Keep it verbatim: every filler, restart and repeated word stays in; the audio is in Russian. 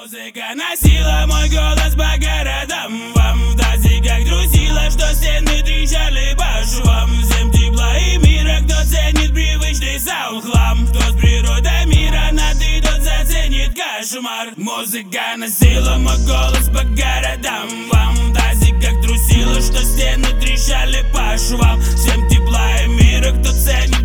Музыка носила мой голос по городам. Вам в тазе как трусила, что стены трещали по швам. Всем тепла и мира, кто ценит привычный саунд хлам. Кто с природой мира на ты, тот заценит кошмар. Музыка носила мой голос по городам. Вам в тазе как трусила, что стены трещали по швам. Всем тепла и мира, кто ценит